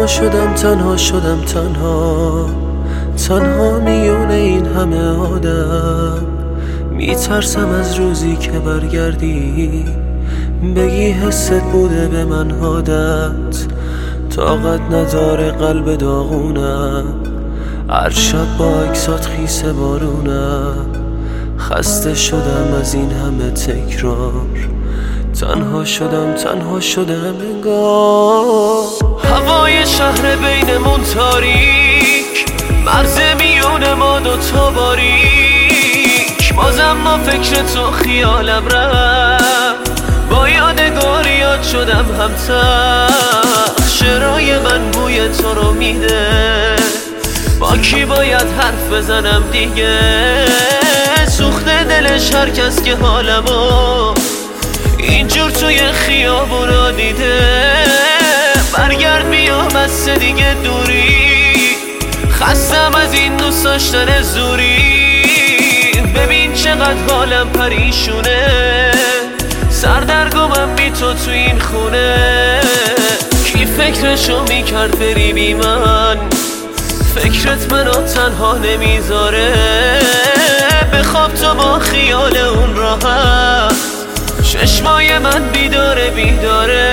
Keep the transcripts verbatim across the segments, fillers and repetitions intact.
تنها شدم تنها شدم تنها تنها میون این همه آدم. میترسم از روزی که برگردی بگی حست بوده به من عادت. طاقت نداره قلب داغونم، هر شب با عکسات خیس بارونم. خسته شدم از این همه تکرار، تنها شدم تنها شدم انگار. هوای شهر بینمون تاریک، مرز میون ما دوتا باریک. بازم ما فکر تو خیالم رفت، با یادگاریات شدم همتر. شعرهای من بوی تو رو میده، با کی باید حرف بزنم دیگه؟ سوخته دلش هر کس که حالمو اینجور توی خیابونا دیده. برگرد بیا بس دیگه دوری، خستم از این دوست داشتن زوری. ببین چقدر حالم پریشونه، سردرگمم بی تو تو این خونه. کی فکرشو میکرد بری بی من؟ فکرت منو تنها نمیذاره. بخواب تو با خیال اون راحت، چشمای من بیداره بیداره.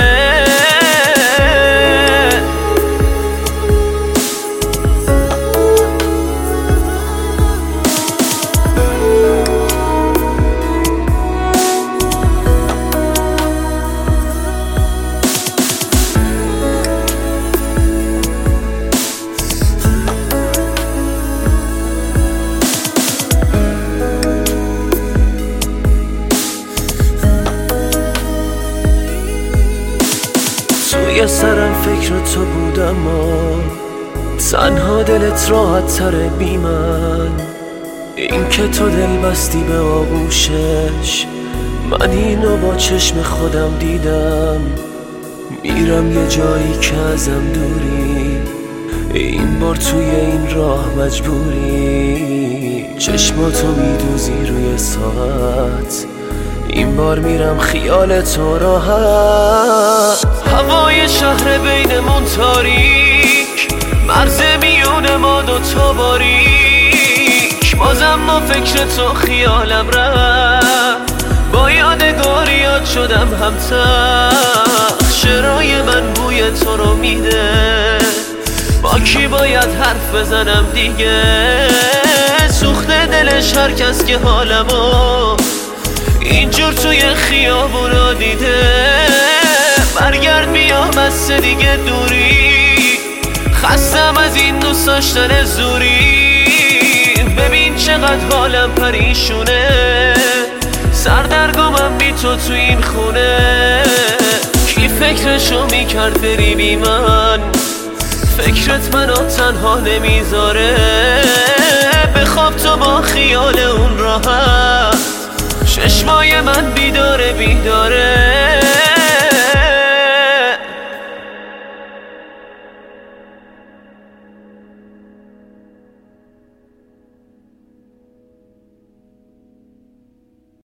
توی سرم فکر تو بودم و تنها دلت راحت تره بی من. این که تو دل بستی به آغوشش، من اینو با چشم خودم دیدم. میرم یه جایی که ازم دوری، این بار توی این راه مجبوری. چشماتو میدوزی روی ساعت، این بار میرم خیال تو راحت. هوای شهر بینمون تاریک، مرز میون ما دوتا باریک. بازم ما فکر تو خیالم رفت، با یادگاریات شدم همتر. شعرهای من بوی تو رو میده، با کی باید حرف بزنم دیگه؟ سوخته دلش هر کس که حالمو اینجور توی خیابونا دیده. برگرد بیا بس دیگه دوری، خستم از این دوست داشتن زوری. ببین چقدر حالم پریشونه، سردرگمم بی تو تو این خونه. کی فکرشو میکرد بری بی من؟ فکرت منو تنها نمیذاره. بخواب تو با خیال اون راحت، چشمای من بیداره بیداره.